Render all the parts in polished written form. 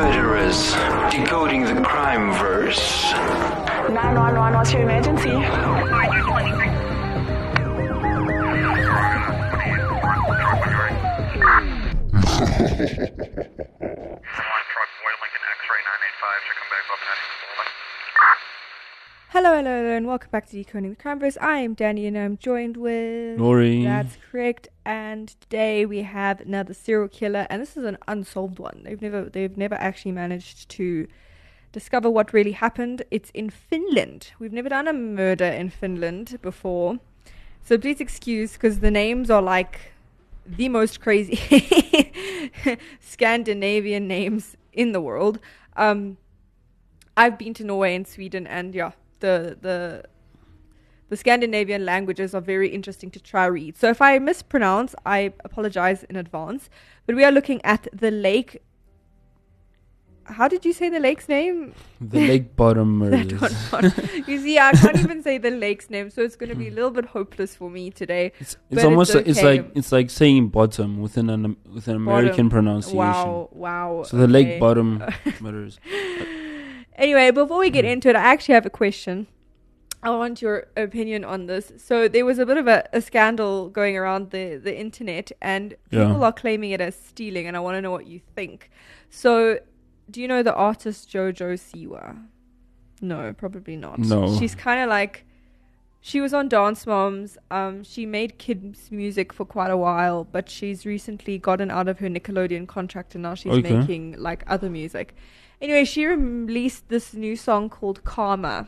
Murderers, decoding the crime verse. 911, what's your emergency? Hello, and welcome back to Decoding the Crime Verse. I am Danny, and I'm joined with Lori. That's correct. And today we have another serial killer, and this is an unsolved one. They've never actually managed to discover what really happened. It's in Finland. We've never done a murder in Finland before, so please excuse because the names are like the most crazy Scandinavian names in the world. I've been to Norway and Sweden, and yeah. The Scandinavian languages are very interesting to try read. So if I mispronounce, I apologize in advance. But we are looking at the lake. How did you say the lake's name? The Lake Bottom Murders. You see, I can't even say the lake's name, so it's going to be a little bit hopeless for me today. It's almost it's like saying bottom with an American pronunciation. Wow. So the Lake Bottom Murders. Anyway, before we get into it, I actually have a question. I want your opinion on this. So there was a bit of a scandal going around the internet, and people are claiming it as stealing, and I want to know what you think. So, do you know the artist Jojo Siwa? No, probably not. No. She's kind of like, she was on Dance Moms. She made kids music for quite a while, but she's recently gotten out of her Nickelodeon contract, and now she's making like other music. Anyway, she released this new song called Karma.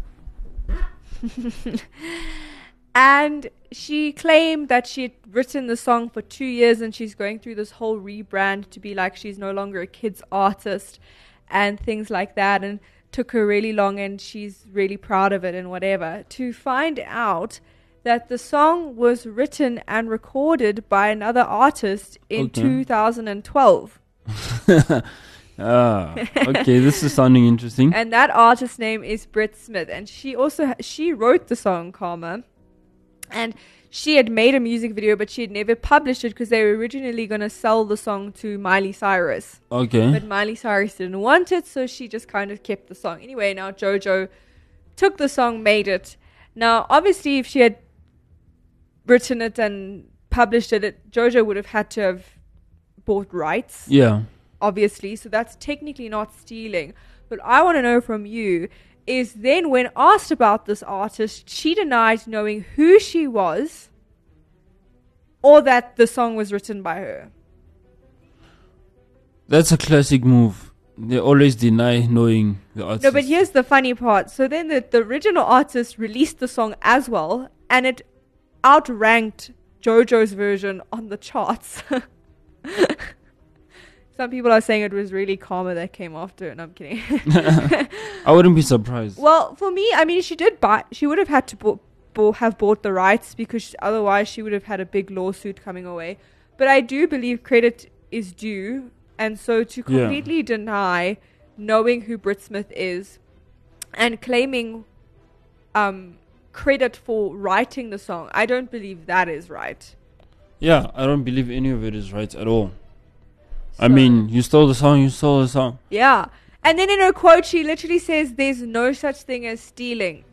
And she claimed that she had written the song for 2 years, and she's going through this whole rebrand to be like she's no longer a kid's artist and things like that, and took her really long, and she's really proud of it and whatever. To find out that the song was written and recorded by another artist in 2012. Okay, this is sounding interesting. And that artist's name is Britt Smith, and she wrote the song Karma, and she had made a music video, but she had never published it because they were originally going to sell the song to Miley Cyrus. Okay. But Miley Cyrus didn't want it, so she just kind of kept the song. Anyway, now Jojo took the song, made it. Now, obviously, if she had written it and published it, Jojo would have had to have bought rights. Yeah. Obviously, so that's technically not stealing. But I want to know from you is then when asked about this artist, she denied knowing who she was or that the song was written by her. That's a classic move. They always deny knowing the artist. No, but here's the funny part. So then the original artist released the song as well, and it outranked Jojo's version on the charts. Some people are saying it was really Karma that came after it. No, I'm kidding. I wouldn't be surprised. Well, for me, I mean, she would have had to have bought the rights, because otherwise she would have had a big lawsuit coming away. But I do believe credit is due. And so to completely deny knowing who Britt Smith is and claiming credit for writing the song, I don't believe that is right. Yeah, I don't believe any of it is right at all. I mean, you stole the song. Yeah. And then in her quote, she literally says there's no such thing as stealing.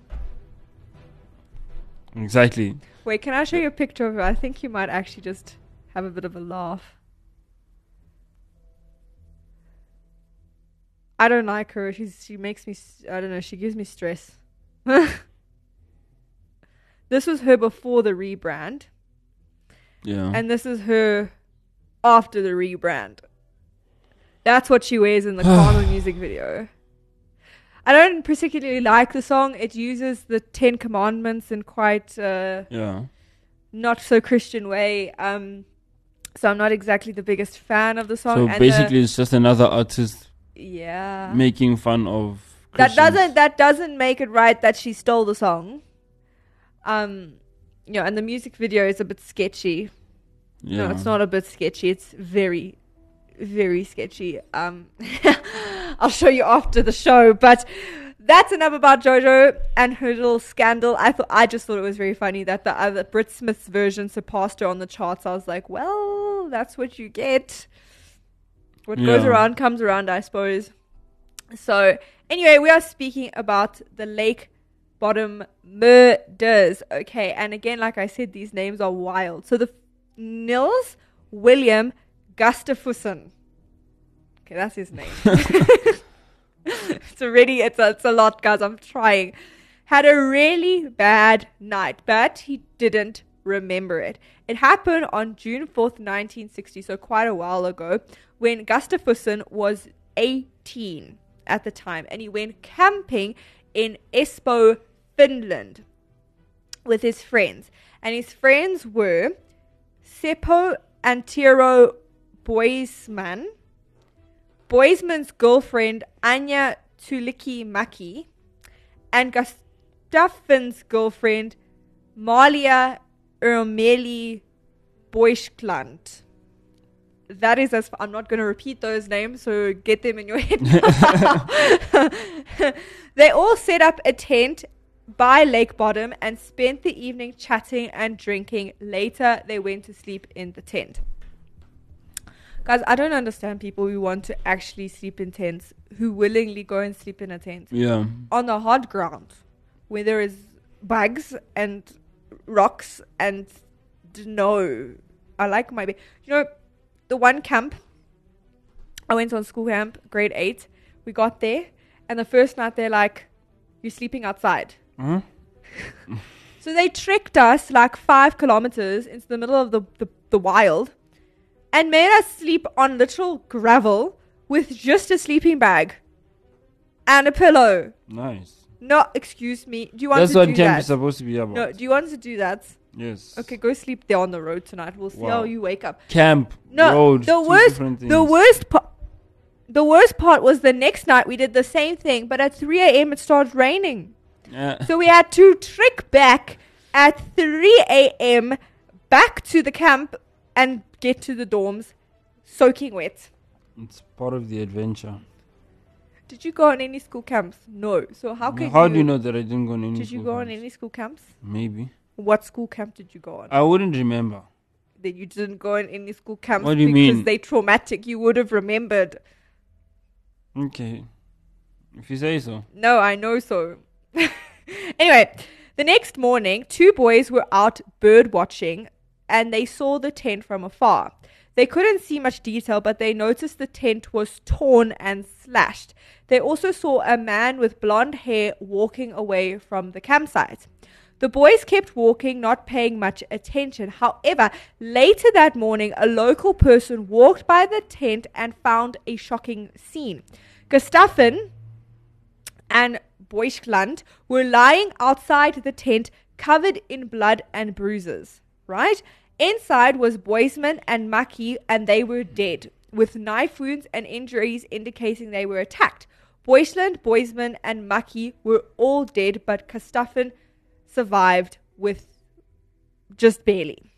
Exactly. Wait, can I show you a picture of her? I think you might actually just have a bit of a laugh. I don't like her. She makes me, I don't know, she gives me stress. This was her before the rebrand. Yeah. And this is her after the rebrand. That's what she wears in the Karma music video. I don't particularly like the song. It uses the 10 Commandments in quite not so Christian way. So I'm not exactly the biggest fan of the song. So and basically it's just another artist making fun of Christians. That doesn't make it right that she stole the song. And the music video is a bit sketchy. Yeah. No, it's not a bit sketchy. It's very, very sketchy. I'll show you after the show. But that's enough about JoJo and her little scandal. I just thought it was very funny that the other Britt Smith's version surpassed her on the charts. I was like, well, that's what you get. What goes Yeah. around comes around, I suppose. So, anyway, we are speaking about the Lake Bottom murders. Okay, and again, like I said, these names are wild. So, the Nils William Gustafsson. Okay, that's his name. It's a lot, guys. I'm trying. Had a really bad night, but he didn't remember it. It happened on June 4th, 1960, so quite a while ago, when Gustafsson was 18 at the time, and he went camping in Espoo, Finland, with his friends. And his friends were Seppo Antero Boisman's girlfriend Anja Tulikki-Maki, and Gustafsson's girlfriend Malia Ermeli Boiskland. That is I'm not going to repeat those names, so get them in your head. They all set up a tent by Lake Bottom and spent the evening chatting and drinking. Later, they went to sleep in the tent. Guys, I don't understand people who want to actually sleep in tents, who willingly go and sleep in a tent. Yeah. On the hard ground, where there is bugs and rocks and no. I like my bed. You know, the one camp, I went on school camp, grade 8. We got there, and the first night they're like, you're sleeping outside. Huh? So they trekked us like 5 kilometers into the middle of the wild and made us sleep on literal gravel with just a sleeping bag and a pillow. Nice. No, excuse me. Do you want That's to what do camp that? is supposed to be about. No, do you want to do that? Yes. Okay, go sleep there on the road tonight. We'll see how Wow. you wake up. Camp. No, Road. the two worst, different things. the worst part was the next night we did the same thing, but at 3 a.m. it started raining. Yeah. So we had to trek back at 3 a.m. back to the camp and get to the dorms soaking wet. It's part of the adventure. Did you go on any school camps? No. So how do could you know that I didn't go on any Did you school go on camps? any school camps? Maybe. What school camp did you go on? I wouldn't remember. That you didn't go on any school camps What do you because mean? they're traumatic. You would have remembered. Okay. If you say so. No, I know so. Anyway, the next morning, 2 boys were out bird watching and they saw the tent from afar. They couldn't see much detail, but they noticed the tent was torn and slashed. They also saw a man with blonde hair walking away from the campsite. The boys kept walking, not paying much attention. However, later that morning, a local person walked by the tent and found a shocking scene. Gustafsson and Boiskland were lying outside the tent, covered in blood and bruises, right? Inside was Boisman and Maki, and they were dead, with knife wounds and injuries indicating they were attacked. Boisman, and Maki were all dead, but Gustafsson survived with just barely.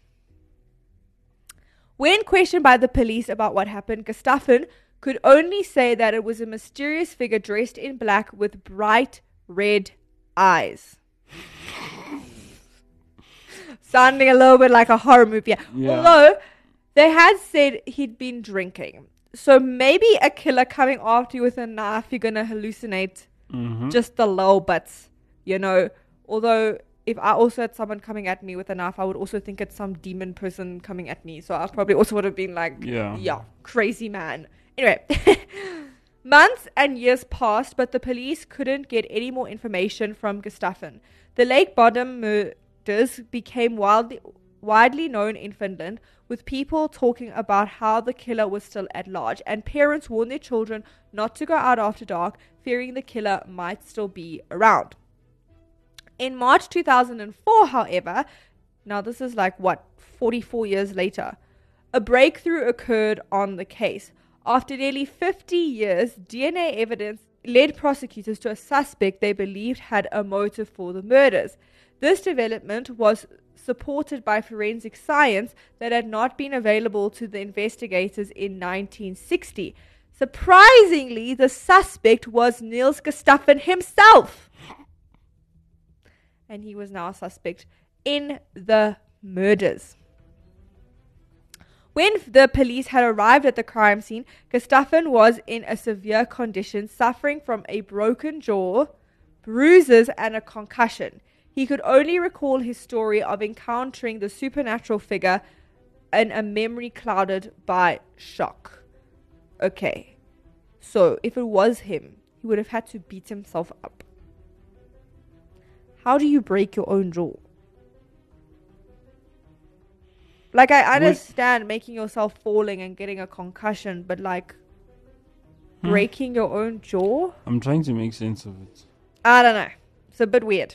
When questioned by the police about what happened, Gustafsson could only say that it was a mysterious figure dressed in black with bright red eyes. Sounding a little bit like a horror movie. Yeah. Although they had said he'd been drinking. So maybe a killer coming after you with a knife, you're going to hallucinate just a little bit, you know. Although if I also had someone coming at me with a knife, I would also think it's some demon person coming at me. So I probably also would have been like, yeah, crazy man. Anyway, months and years passed, but the police couldn't get any more information from Gustafsson. The Lake Bottom murders became widely known in Finland, with people talking about how the killer was still at large, and parents warned their children not to go out after dark, fearing the killer might still be around. In March 2004, however, now this is 44 years later, a breakthrough occurred on the case. After nearly 50 years, DNA evidence led prosecutors to a suspect they believed had a motive for the murders. This development was supported by forensic science that had not been available to the investigators in 1960. Surprisingly, the suspect was Niels Gustafsson himself. And he was now a suspect in the murders. When the police had arrived at the crime scene, Gustafsson was in a severe condition, suffering from a broken jaw, bruises, and a concussion. He could only recall his story of encountering the supernatural figure in a memory clouded by shock. Okay, so if it was him, he would have had to beat himself up. How do you break your own jaw? Like, I understand making yourself falling and getting a concussion, but like breaking your own jaw? I'm trying to make sense of it. I don't know. It's a bit weird.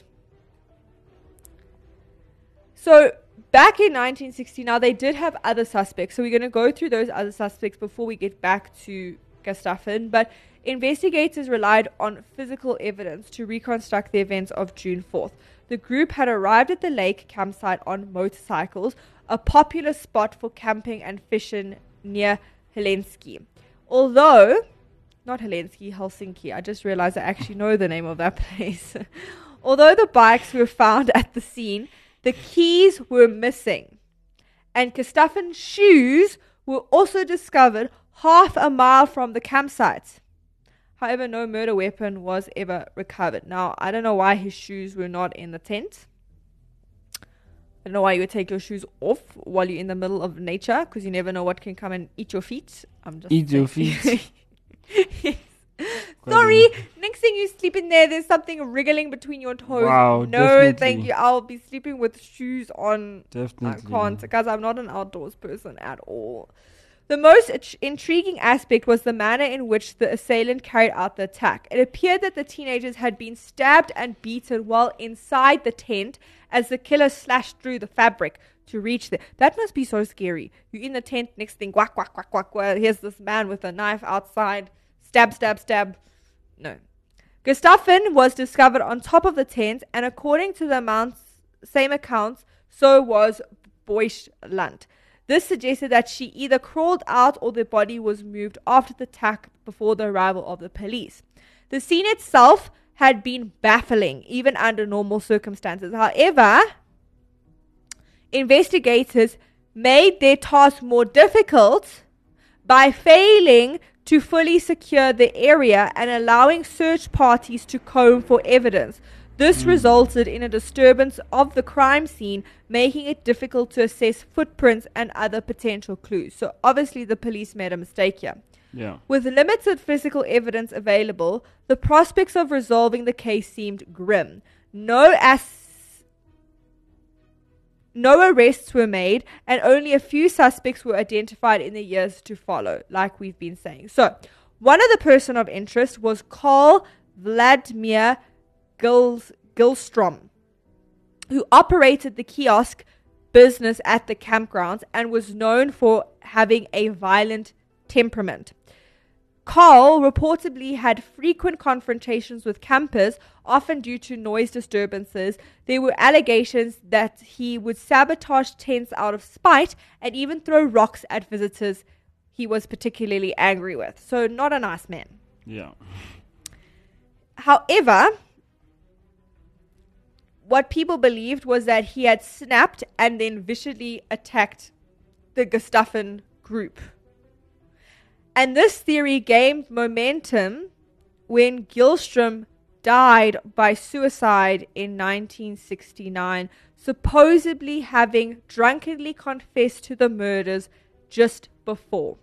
So back in 1960, now they did have other suspects. So we're going to go through those other suspects before we get back to Gustafsson. But investigators relied on physical evidence to reconstruct the events of June 4th. The group had arrived at the lake campsite on motorcycles, a popular spot for camping and fishing near Helsinki. Although, not Helsinki, I just realized I actually know the name of that place. Although the bikes were found at the scene, the keys were missing. And Gustafsson's shoes were also discovered half a mile from the campsite. However, no murder weapon was ever recovered. Now, I don't know why his shoes were not in the tent. I don't know why you would take your shoes off while you're in the middle of nature, because you never know what can come and eat your feet. I'm just Eat your feet. Yes. Sorry, next thing you sleep in there's something wriggling between your toes. Wow, no, definitely. thank you. I'll be sleeping with shoes on. Definitely. I can't, because I'm not an outdoors person at all. The most intriguing aspect was the manner in which the assailant carried out the attack. It appeared that the teenagers had been stabbed and beaten while inside the tent as the killer slashed through the fabric to reach there. That must be so scary. You're in the tent, next thing, quack, quack, quack, quack. Well, here's this man with a knife outside. Stab, stab, stab. No. Gustafsson was discovered on top of the tent, and according to the same accounts, so was Boyschland. This suggested that she either crawled out or the body was moved after the attack before the arrival of the police. The scene itself had been baffling, even under normal circumstances. However, investigators made their task more difficult by failing to fully secure the area and allowing search parties to comb for evidence. This resulted in a disturbance of the crime scene, making it difficult to assess footprints and other potential clues. So obviously the police made a mistake here. Yeah. With limited physical evidence available, the prospects of resolving the case seemed grim. No arrests were made, and only a few suspects were identified in the years to follow, like we've been saying. So, one of the person of interest was Carl Vladimir Gilstrom, who operated the kiosk business at the campgrounds and was known for having a violent temperament. Carl reportedly had frequent confrontations with campers, often due to noise disturbances. There were allegations that he would sabotage tents out of spite and even throw rocks at visitors he was particularly angry with. So not a nice man. Yeah. However, what people believed was that he had snapped and then viciously attacked the Gustafsson group. And this theory gained momentum when Gilstrom died by suicide in 1969, supposedly having drunkenly confessed to the murders just before.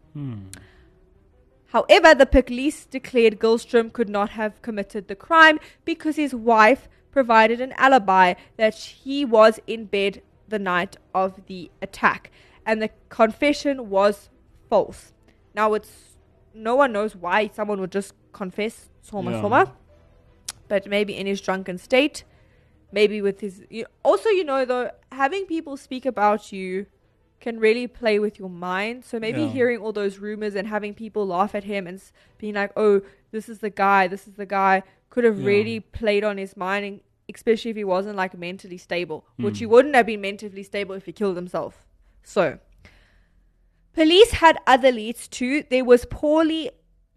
However, the police declared Gilstrom could not have committed the crime because his wife provided an alibi that he was in bed the night of the attack, and the confession was false. Now, no one knows why someone would just confess Soma, but maybe in his drunken state, maybe with his... Also, though, having people speak about you can really play with your mind. So maybe hearing all those rumors and having people laugh at him and being like, oh, this is the guy, could have really played on his mind, and especially if he wasn't like mentally stable, which he wouldn't have been mentally stable if he killed himself. So... police had other leads too. There was Pauli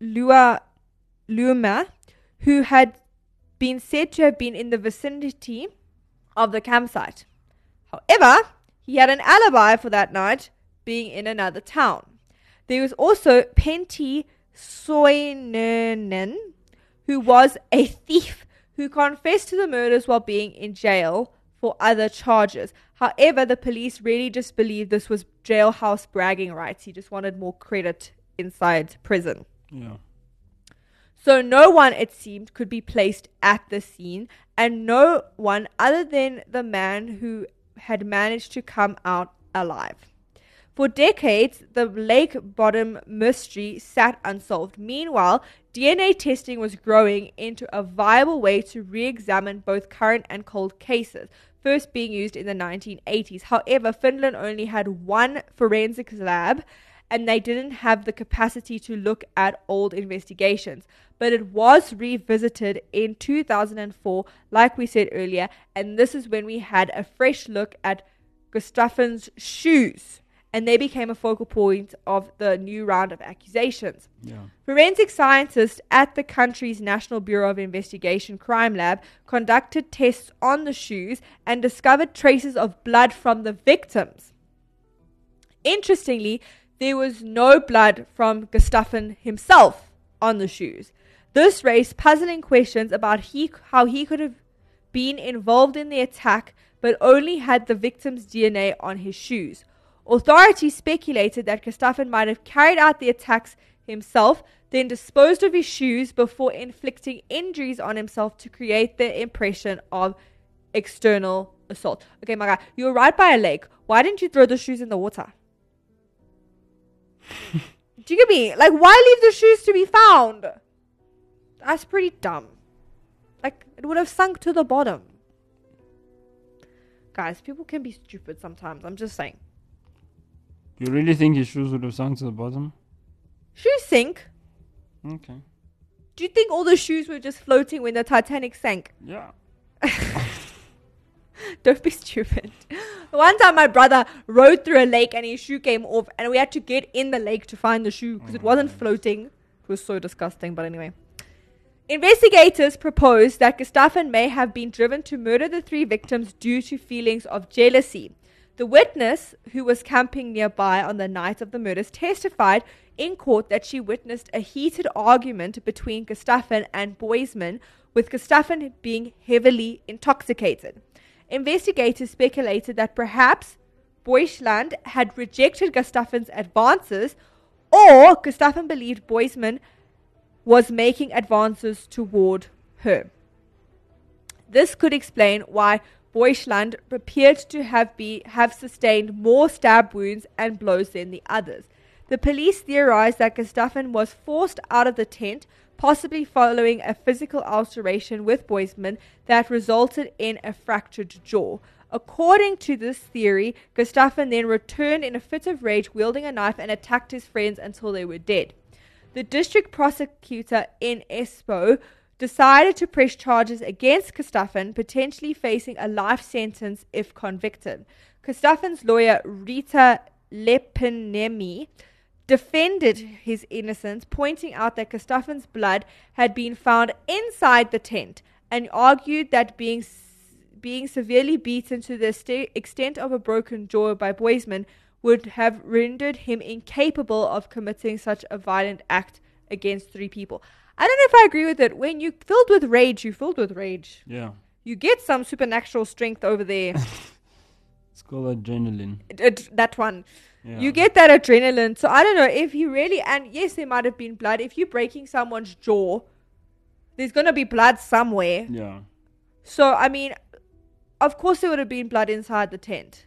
Luma, who had been said to have been in the vicinity of the campsite. However, he had an alibi for that night being in another town. There was also Pentti Soininen, who was a thief who confessed to the murders while being in jail for other charges. However, the police really just believed this was jailhouse bragging rights. He just wanted more credit inside prison. Yeah. So no one, it seemed, could be placed at the scene, and no one other than the man who had managed to come out alive. For decades, the lake bottom mystery sat unsolved. Meanwhile, DNA testing was growing into a viable way to re-examine both current and cold cases, first being used in the 1980s. However, Finland only had one forensics lab, and they didn't have the capacity to look at old investigations. But it was revisited in 2004, like we said earlier, and this is when we had a fresh look at Gustafsson's shoes, and they became a focal point of the new round of accusations. Yeah. Forensic scientists at the country's National Bureau of Investigation Crime Lab conducted tests on the shoes and discovered traces of blood from the victims. Interestingly, there was no blood from Gustafsson himself on the shoes. This raised puzzling questions about how he could have been involved in the attack but only had the victim's DNA on his shoes. Authorities speculated that Gustafsson might have carried out the attacks himself, then disposed of his shoes before inflicting injuries on himself to create the impression of external assault. Okay, my guy, you were right by a lake. Why didn't you throw the shoes in the water? Do you get me? Like, why leave the shoes to be found? That's pretty dumb. Like, it would have sunk to the bottom. Guys, people can be stupid sometimes. I'm just saying. You really think his shoes would have sunk to the bottom? Shoes sink. Okay. Do you think all the shoes were just floating when the Titanic sank? Yeah. Don't be stupid. One time my brother rode through a lake and his shoe came off and we had to get in the lake to find the shoe because it wasn't floating. It was so disgusting, but anyway. Investigators proposed that Gustafsson may have been driven to murder the three victims due to feelings of jealousy. The witness, who was camping nearby on the night of the murders, testified in court that she witnessed a heated argument between Gustafsson and Boisman, with Gustafsson being heavily intoxicated. Investigators speculated that perhaps Boisland had rejected Gustafsson's advances, or Gustafsson believed Boisman was making advances toward her. This could explain why Boisland appeared to have sustained more stab wounds and blows than the others. The police theorized that Gustafsson was forced out of the tent, possibly following a physical altercation with Boisman that resulted in a fractured jaw. According to this theory, Gustafsson then returned in a fit of rage, wielding a knife, and attacked his friends until they were dead. The district prosecutor in Espoo decided to press charges against Gustafsson, potentially facing a life sentence if convicted. Gustafsson's lawyer, Rita Lepinemi, defended his innocence, pointing out that Gustafsson's blood had been found inside the tent, and argued that being severely beaten to the extent of a broken jaw by Boisman would have rendered him incapable of committing such a violent act against three people. I don't know if I agree with it. When you're filled with rage, you're filled with rage. Yeah. You get some supernatural strength over there. It's called adrenaline. That one. Yeah. You get that adrenaline. So I don't know if he really, and yes, there might have been blood. If you're breaking someone's jaw, there's going to be blood somewhere. Yeah. So, I mean, of course there would have been blood inside the tent.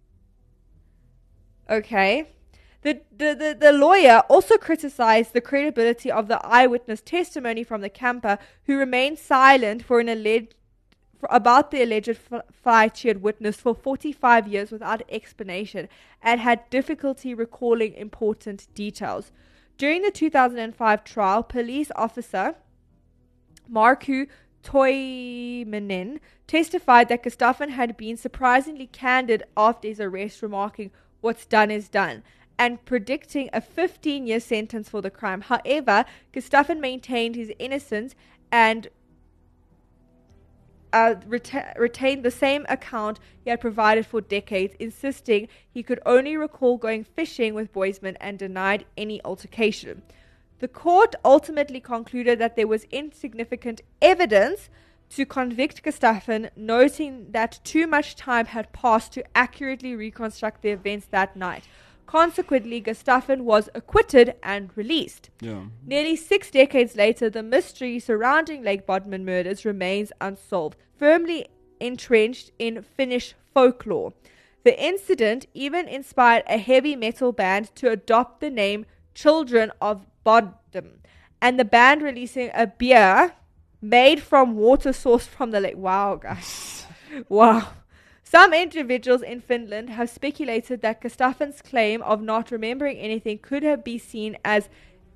Okay. The lawyer also criticized the credibility of the eyewitness testimony from the camper, who remained silent about the alleged fight she had witnessed for 45 years without explanation, and had difficulty recalling important details. During the 2005 trial, police officer Markku Toiminen testified that Gustafsson had been surprisingly candid after his arrest, remarking, "What's done is done," and predicting a 15-year sentence for the crime. However, Gustafsson maintained his innocence and retained the same account he had provided for decades, insisting he could only recall going fishing with Boisman and denied any altercation. The court ultimately concluded that there was insignificant evidence to convict Gustafsson, noting that too much time had passed to accurately reconstruct the events that night. Consequently, Gustafsson was acquitted and released. Yeah. Nearly 6 decades later, the mystery surrounding Lake Bodmin murders remains unsolved, firmly entrenched in Finnish folklore. The incident even inspired a heavy metal band to adopt the name Children of Bodm, and the band releasing a beer made from water sourced from the lake. Wow, guys. Wow. Some individuals in Finland have speculated that Gustafsson's claim of not remembering anything could have been seen as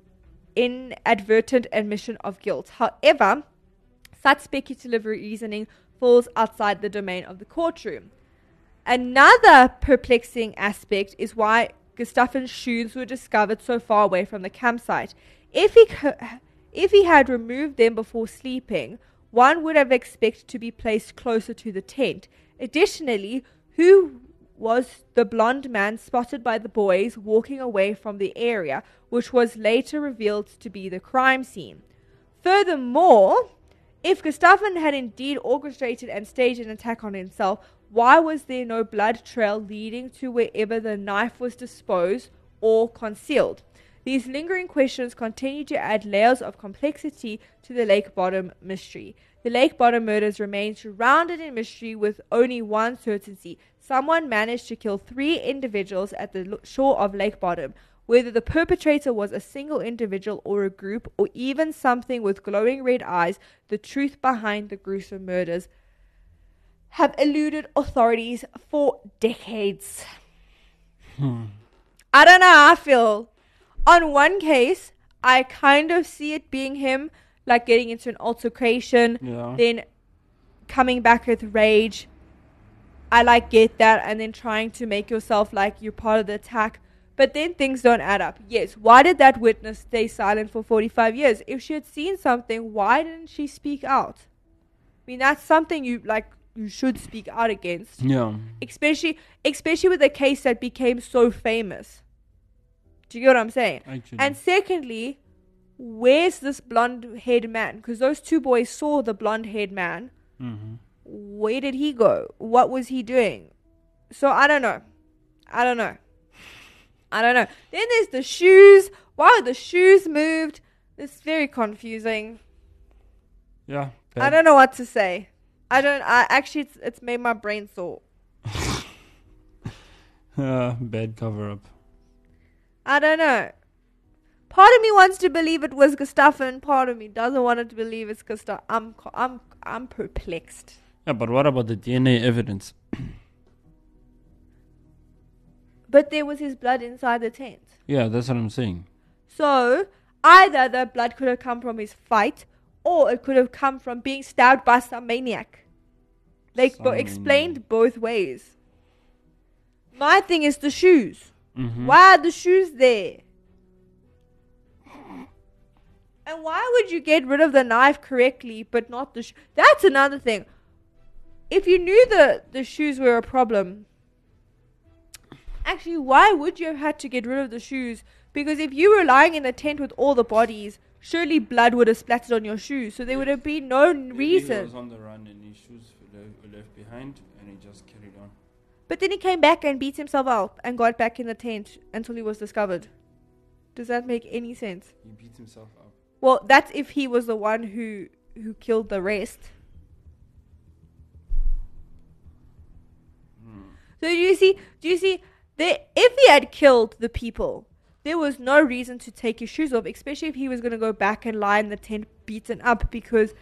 inadvertent admission of guilt. However, such speculative reasoning falls outside the domain of the courtroom. Another perplexing aspect is why Gustafsson's shoes were discovered so far away from the campsite. If he had removed them before sleeping, one would have expected to be placed closer to the tent. Additionally, who was the blonde man spotted by the boys walking away from the area, which was later revealed to be the crime scene? Furthermore, if Gustafsson had indeed orchestrated and staged an attack on himself, why was there no blood trail leading to wherever the knife was disposed or concealed? These lingering questions continue to add layers of complexity to the Lake Bodm mystery. The Lake Bodm murders remain shrouded in mystery with only one certainty. Someone managed to kill 3 individuals at the shore of Lake Bodm. Whether the perpetrator was a single individual or a group or even something with glowing red eyes, the truth behind the gruesome murders have eluded authorities for decades. I don't know how I feel. On one case, I kind of see it being him, like getting into an altercation, then coming back with rage. I get that, and then trying to make yourself like you're part of the attack. But then things don't add up. Yes, why did that witness stay silent for 45 years? If she had seen something, why didn't she speak out? I mean, that's something you should speak out against. Yeah. Especially with a case that became so famous. Do you get what I'm saying? Actually. And secondly, where's this blonde-haired man? Because those 2 boys saw the blonde-haired man. Mm-hmm. Where did he go? What was he doing? So I don't know. Then there's the shoes. Why were the shoes moved? It's very confusing. Yeah. I don't know what to say. It's made my brain sore. Bad cover up. I don't know. Part of me wants to believe it was Gustafsson. Part of me doesn't want to believe it's Gustafsson. I'm perplexed. Yeah, but what about the DNA evidence? But there was his blood inside the tent. Yeah, that's what I'm saying. So either the blood could have come from his fight, or it could have come from being stabbed by some maniac. Explained both ways. My thing is the shoes. Mm-hmm. Why are the shoes there? And why would you get rid of the knife correctly but not the shoe? That's another thing. If you knew the shoes were a problem, actually, why would you have had to get rid of the shoes? Because if you were lying in the tent with all the bodies, surely blood would have splattered on your shoes. So there would have been no reason. He was on the run and his shoes were left behind and he just carried on. But then he came back and beat himself up and got back in the tent until he was discovered. Does that make any sense? He beat himself up. Well, that's if he was the one who killed the rest. So do you see, if he had killed the people, there was no reason to take his shoes off, especially if he was going to go back and lie in the tent beaten up, because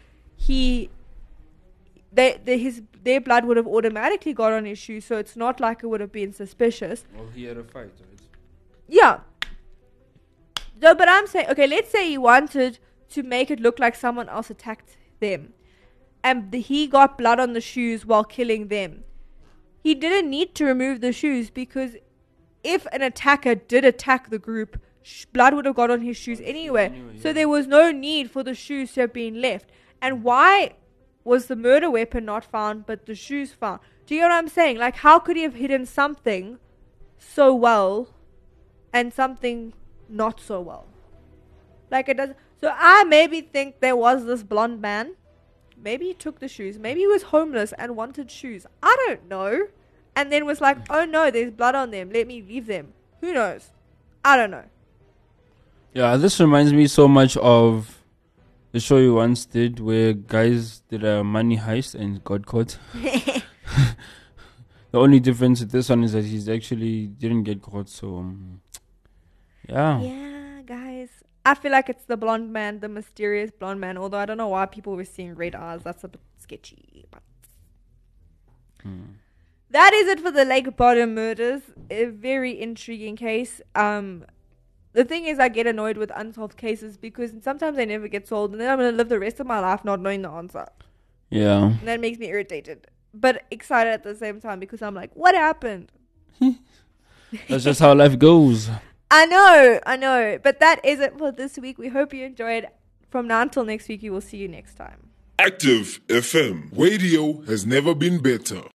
their blood would have automatically got on his shoes, so it's not like it would have been suspicious. Well, he had a fight, right? Yeah. No, but I'm saying, okay, let's say he wanted to make it look like someone else attacked them, and he got blood on the shoes while killing them. He didn't need to remove the shoes, because if an attacker did attack the group, blood would have got on his shoes anyway. So there was no need for the shoes to have been left. And why was the murder weapon not found, but the shoes found? Do you know what I'm saying? Like, how could he have hidden something so well and something not so well? Like, it doesn't. So I maybe think there was this blonde man. Maybe he took the shoes. Maybe he was homeless and wanted shoes. I don't know. And then was like, oh no, there's blood on them. Let me leave them. Who knows? I don't know. Yeah, this reminds me so much of the show you once did where guys did a money heist and got caught. The only difference with this one is that he's actually didn't get caught. So, yeah. Yeah, guys. I feel like it's the blonde man, the mysterious blonde man. Although I don't know why people were seeing red eyes. That's a bit sketchy. But that is it for the Lake Bottom murders. A very intriguing case. The thing is, I get annoyed with unsolved cases because sometimes they never get solved, and then I'm going to live the rest of my life not knowing the answer. Yeah. And that makes me irritated, but excited at the same time because I'm like, what happened? That's just how life goes. I know. But that is it for this week. We hope you enjoyed. From now until next week, we will see you next time. Active FM. Radio has never been better.